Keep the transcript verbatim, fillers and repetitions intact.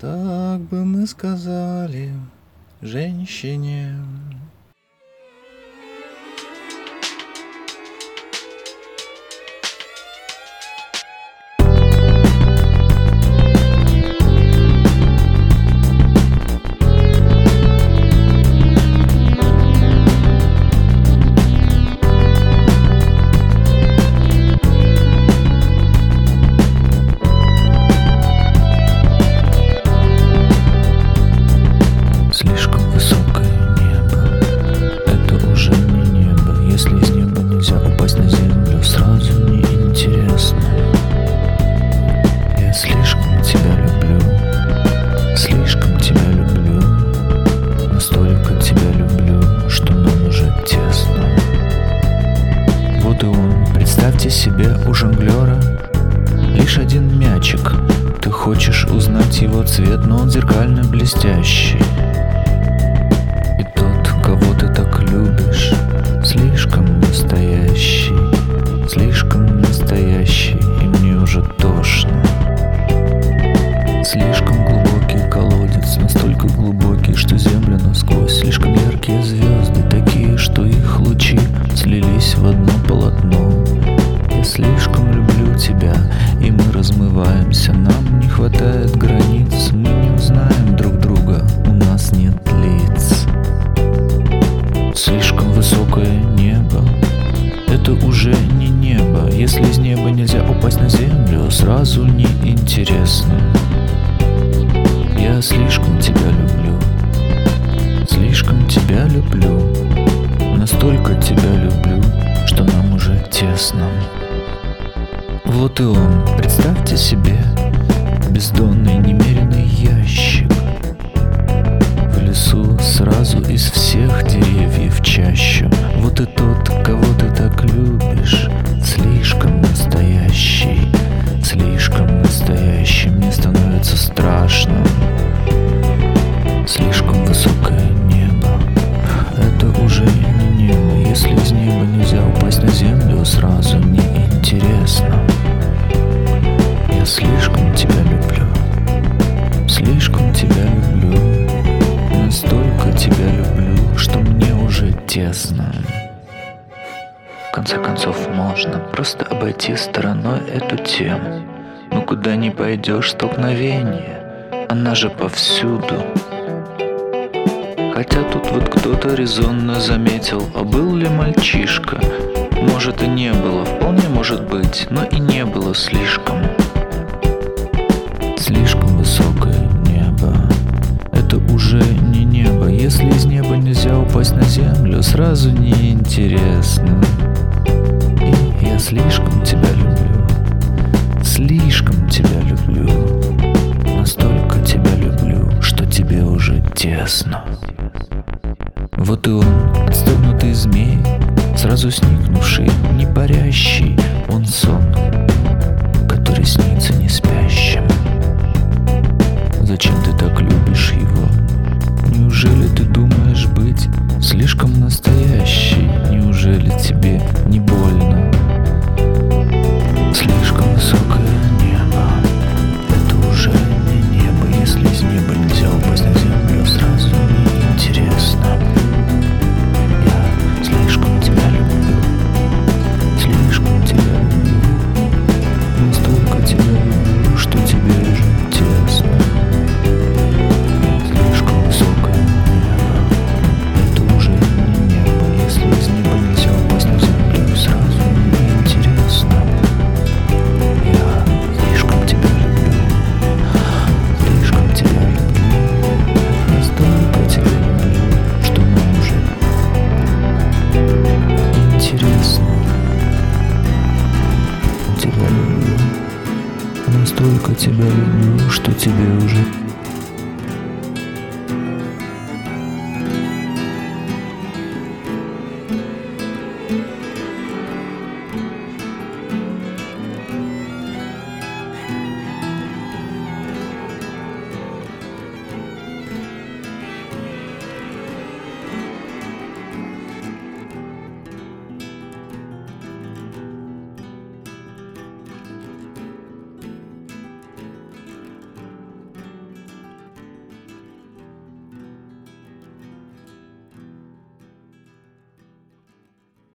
Так бы мы сказали женщине. Слишком высокое небо, это уже не небо. Если из неба нельзя упасть на землю, сразу неинтересно. Я слишком тебя люблю, слишком тебя люблю, настолько тебя люблю, что нам уже тесно. Вот и он, представьте себе, у жонглера лишь один мячик. Ты хочешь узнать его цвет, но он зеркально блестящий. И тот, кого ты так любишь, слишком настоящий, слишком настоящий, и мне уже тошно. Слишком глубокий колодец, настолько глубокий, что земля насквозь. Слишком яркие звезды, такие, что их лучи слились в одно полотно. Я слишком люблю тебя, и мы размываемся. Нам не хватает границ, мы не узнаем друг друга, у нас нет лиц. Слишком высокое небо, это уже не небо. Если из неба нельзя упасть на землю, сразу неинтересно. Я слишком тебя люблю, слишком тебя люблю, настолько тебя люблю, что нам уже тесно. Вот и он, представьте себе, бездонный немеренный ящик. В лесу сразу из всех деревьев чащу. Вот и тот, кого ты так любишь, слишком настоящий, слишком настоящий, мне становится страшно. Слишком высокое небо, это уже не небо. Если из неба нельзя упасть на землю, сразу неинтересно. Я слишком тебя люблю, слишком тебя люблю, настолько тебя люблю, что мне уже тесно. В конце концов, можно просто обойти стороной эту тему. Но куда ни пойдешь, столкновение, она же повсюду. Хотя тут вот кто-то резонно заметил, а был ли мальчишка? Может и не было, вполне может быть, но и не было слишком. Слишком высокое небо, это уже не небо. Если из неба нельзя упасть на землю, сразу неинтересно. И я слишком тебя люблю, слишком тебя люблю, настолько тебя люблю, что тебе уже тесно. Вот и он, отстегнутый змей, сразу сникнувший, не парящий, он сон, который снится не спящим. Зачем ты так любишь его? Неужели ты думаешь быть слишком настоящей? Неужели тебе не больно? Слишком высокое небо, это уже не небо. Если из неба нельзя упасть на землю, сразу неинтересно. Я слишком тебя люблю, слишком тебя люблю, настолько тебя люблю, что тебе уже тесно. Слишком высокое небо, это уже не небо. Если из неба нельзя упасть на землю, сразу неинтересно. Я слишком тебя люблю, слишком тебя люблю, настолько тебя люблю, что нам уже интересно. Тебя люблю, настолько тебя люблю, что тебе уже